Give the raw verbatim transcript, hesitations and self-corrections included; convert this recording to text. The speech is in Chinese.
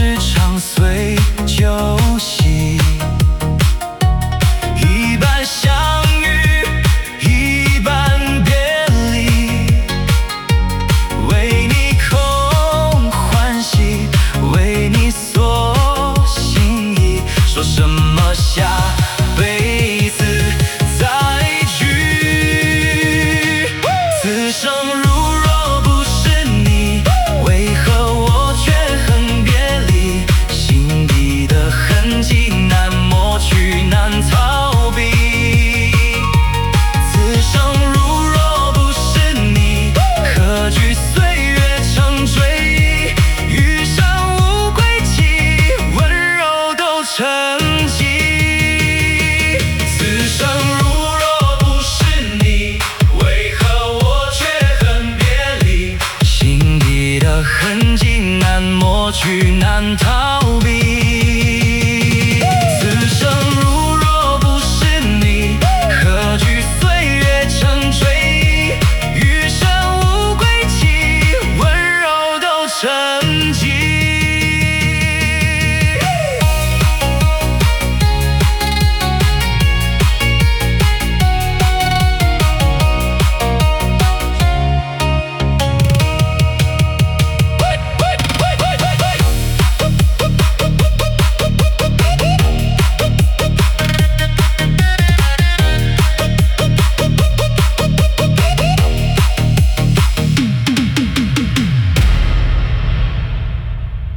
时常随旧戏，一半相遇，一半别离，为你空欢喜，为你锁心意，说什么下辈子再聚。此生如若不是你，为何我却恨别离？心底的痕迹难抹去，难逃避。此生如若不是你，何惧岁月成追忆？余生无归期，温柔都成疾。此生如若不是你，为何我却恨别离？心底的痕迹难抹去，难逃